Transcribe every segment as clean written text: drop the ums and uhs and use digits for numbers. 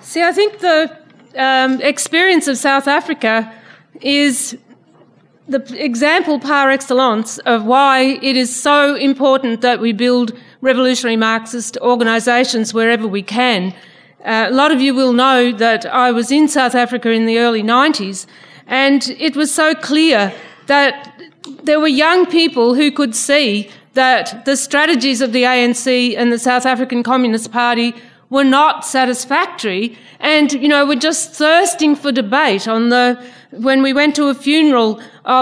See, I think the experience of South Africa is the example par excellence of why it is so important that we build revolutionary Marxist organisations wherever we can. A lot of you will know that I was in South Africa in the early 90s, and it was so clear that there were young people who could see that the strategies of the ANC and the South African Communist Party were not satisfactory, and, were just thirsting for debate. When we went to a funeral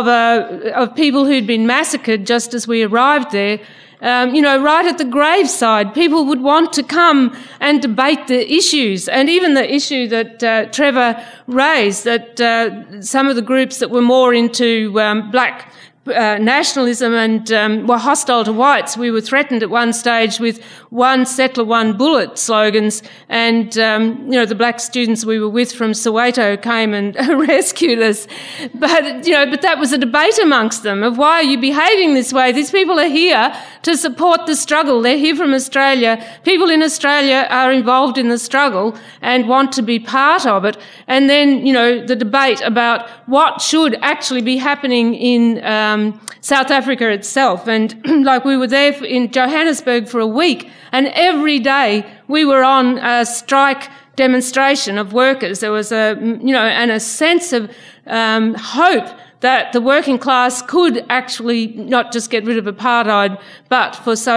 of people who'd been massacred just as we arrived there, right at the graveside, people would want to come and debate the issues, and even the issue that Trevor raised, that some of the groups that were more into black nationalism and were hostile to whites. We were threatened at one stage with one settler, one bullet slogans, and the black students we were with from Soweto came and rescued us. But that was a debate amongst them of why are you behaving this way? These people are here to support the struggle. They're here from Australia. People in Australia are involved in the struggle and want to be part of it. And then, the debate about what should actually be happening in South Africa itself. And we were there in Johannesburg for a week, and every day we were on a strike demonstration of workers. There was a sense of hope that the working class could actually not just get rid of apartheid, but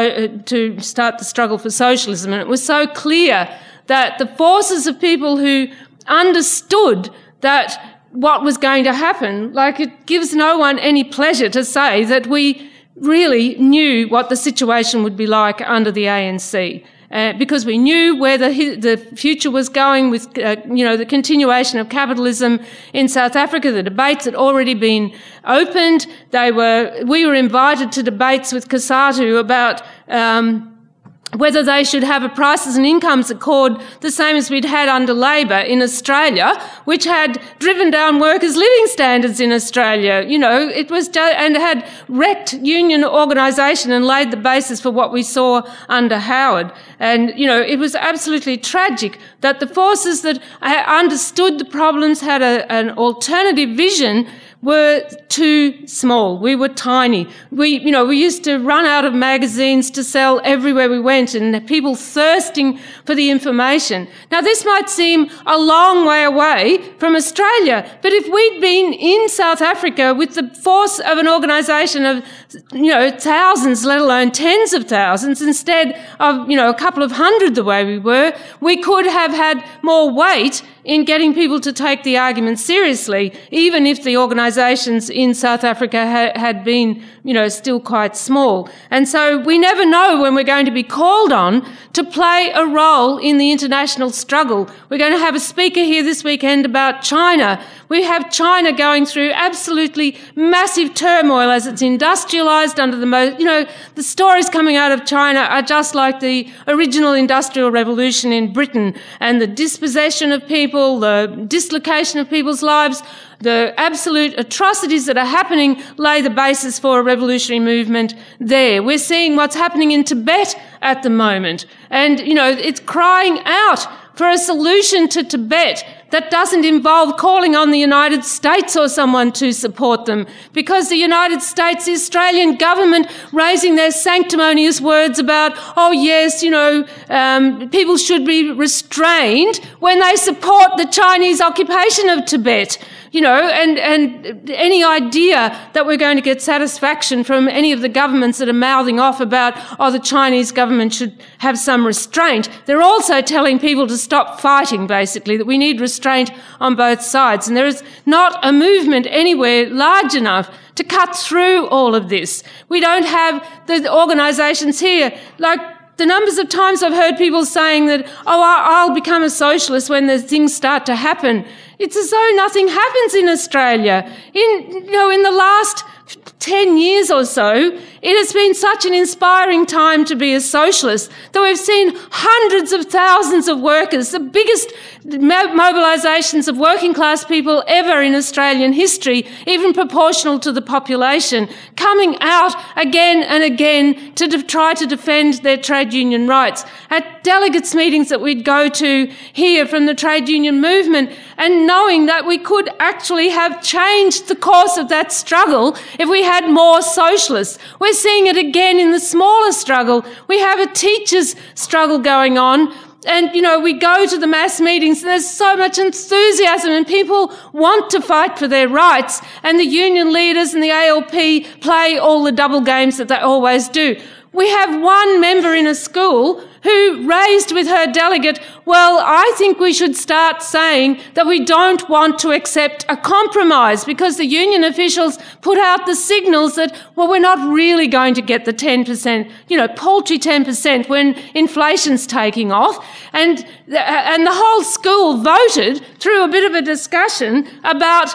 to start the struggle for socialism. And it was so clear that the forces of people who understood that what was going to happen, it gives no one any pleasure to say that we really knew what the situation would be like under the ANC. Because we knew where the future was going with, the continuation of capitalism in South Africa. The debates had already been opened. We were invited to debates with COSATU about whether they should have a prices and incomes accord the same as we'd had under Labor in Australia, which had driven down workers' living standards in Australia. It was and had wrecked union organisation and laid the basis for what we saw under Howard. And, it was absolutely tragic that the forces that understood the problems, had an alternative vision, were too small. We were tiny. We used to run out of magazines to sell everywhere we went, and people thirsting for the information. Now, this might seem a long way away from Australia, but if we'd been in South Africa with the force of an organisation of, thousands, let alone tens of thousands, instead of, a couple of hundred the way we were, we could have had more weight in getting people to take the argument seriously, even if the organisations in South Africa had been, still quite small. And so we never know when we're going to be called on to play a role in the international struggle. We're going to have a speaker here this weekend about China. We have China going through absolutely massive turmoil as it's industrialised under the stories coming out of China are just like the original industrial revolution in Britain, and the dispossession of people, the dislocation of people's lives, the absolute atrocities that are happening lay the basis for a revolutionary movement there. We're seeing what's happening in Tibet at the moment, and, it's crying out for a solution to Tibet that doesn't involve calling on the United States or someone to support them, because the United States, the Australian government, raising their sanctimonious words about, oh yes, people should be restrained when they support the Chinese occupation of Tibet. And any idea that we're going to get satisfaction from any of the governments that are mouthing off about, the Chinese government should have some restraint. They're also telling people to stop fighting, basically, that we need restraint on both sides. And there is not a movement anywhere large enough to cut through all of this. We don't have the organisations here, the numbers of times I've heard people saying that, I'll become a socialist when the things start to happen. It's as though nothing happens in Australia. In the last 10 years or so, it has been such an inspiring time to be a socialist that we've seen hundreds of thousands of workers, the biggest mobilisations of working class people ever in Australian history, even proportional to the population, coming out again and again to try to defend their trade union rights. At delegates' meetings that we'd go to here from the trade union movement, and knowing that we could actually have changed the course of that struggle if we had more socialists. We're seeing it again in the smaller struggle. We have a teachers' struggle going on. And, we go to the mass meetings and there's so much enthusiasm and people want to fight for their rights. And the union leaders and the ALP play all the double games that they always do. We have one member in a school who raised with her delegate, well, I think we should start saying that we don't want to accept a compromise, because the union officials put out the signals that, well, we're not really going to get the 10%, paltry 10% when inflation's taking off. And the whole school voted through a bit of a discussion about,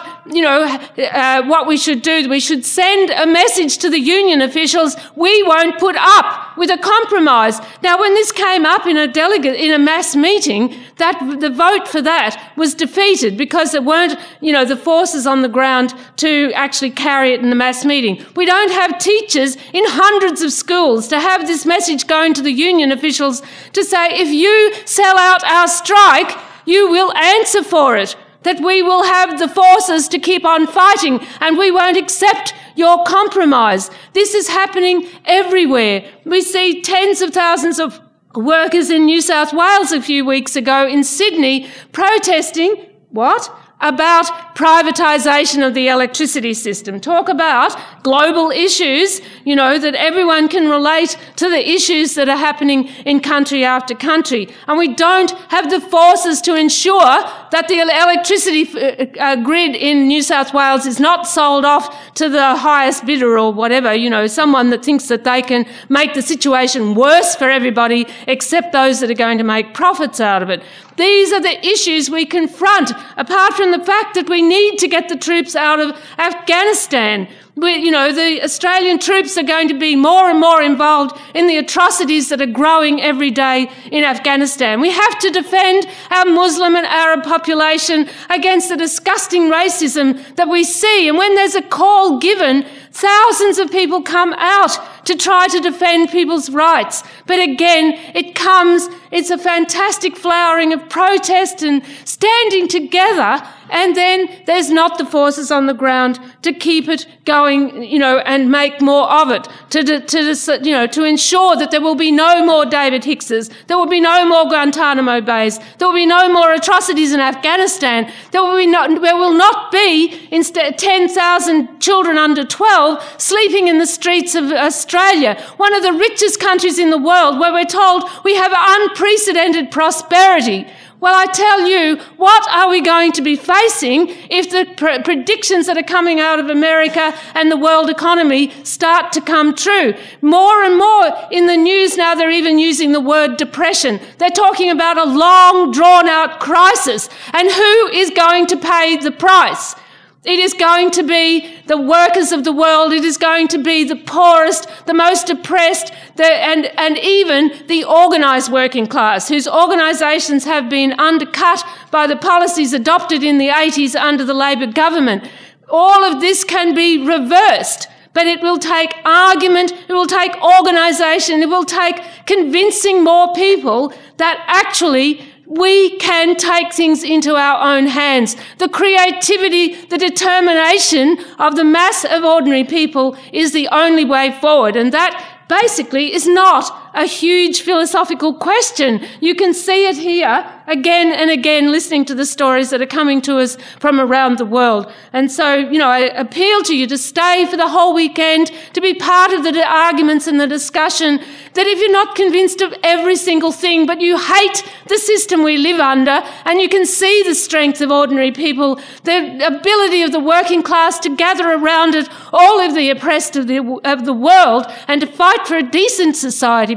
what we should do. We should send a message to the union officials, we won't put up with a compromise. Now, when this came up in a mass meeting, that the vote for that was defeated because there weren't, the forces on the ground to actually carry it in the mass meeting. We don't have teachers in hundreds of schools to have this message going to the union officials to say, if you sell out our strike, you will answer for it, that we will have the forces to keep on fighting and we won't accept your compromise. This is happening everywhere. We see tens of thousands of workers in New South Wales a few weeks ago in Sydney protesting, what? About privatisation of the electricity system. Talk about global issues, that everyone can relate to the issues that are happening in country after country. And we don't have the forces to ensure that the electricity grid in New South Wales is not sold off to the highest bidder or whatever, someone that thinks that they can make the situation worse for everybody except those that are going to make profits out of it. These are the issues we confront, apart from the fact that we need to get the troops out of Afghanistan. The Australian troops are going to be more and more involved in the atrocities that are growing every day in Afghanistan. We have to defend our Muslim and Arab population against the disgusting racism that we see. And when there's a call given, thousands of people come out to try to defend people's rights. But again, it's a fantastic flowering of protest and standing together, and then there's not the forces on the ground to keep it going, and make more of it, to ensure that there will be no more David Hickses, there will be no more Guantanamo Bays, there will be no more atrocities in Afghanistan, there will not be instead 10,000 children under 12 sleeping in the streets of Australia, one of the richest countries in the world, where we're told we have unprecedented prosperity. Well, I tell you, what are we going to be facing if the predictions that are coming out of America and the world economy start to come true? More and more in the news now, they're even using the word depression. They're talking about a long, drawn-out crisis. And who is going to pay the price? It is going to be the workers of the world. It is going to be the poorest, the most oppressed, and even the organised working class, whose organisations have been undercut by the policies adopted in the 80s under the Labor government. All of this can be reversed, but it will take argument, it will take organisation, it will take convincing more people that actually we can take things into our own hands. The creativity, the determination of the mass of ordinary people is the only way forward. And that basically is not a huge philosophical question. You can see it here again and again, listening to the stories that are coming to us from around the world. And so, I appeal to you to stay for the whole weekend, to be part of the arguments and the discussion, that if you're not convinced of every single thing, but you hate the system we live under, and you can see the strength of ordinary people, the ability of the working class to gather around it all of the oppressed of the world and to fight for a decent society,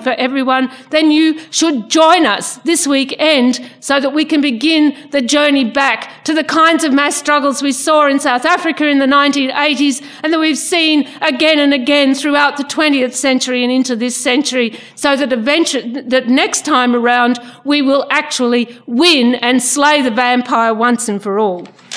for everyone, then you should join us this weekend so that we can begin the journey back to the kinds of mass struggles we saw in South Africa in the 1980s and that we've seen again and again throughout the 20th century and into this century, so that that next time around we will actually win and slay the vampire once and for all.